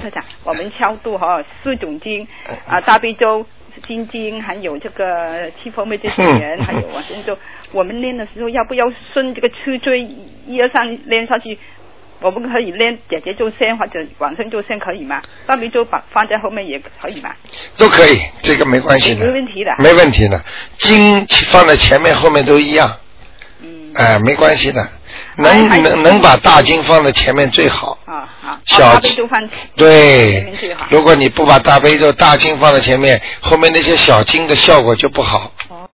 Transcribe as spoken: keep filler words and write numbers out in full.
科长，我们超度哈四种经啊，大悲咒、心经，还有这个七佛灭罪真言，还有往生咒。我们练的时候要不要顺这个次序一二三练下去？我们可以练姐姐咒先或者往生咒先可以吗？大悲咒把放在后面也可以吗？ 都可以，这个没关系的， 没问题的， 没问题的。经放在前面后面都一样，嗯，哎、呃，没关系的。能能能把大经放在前面最好。 啊好。 小大悲咒放对前面最好。 如果你不把大悲咒大经放在前面，后面那些小经的效果就不好。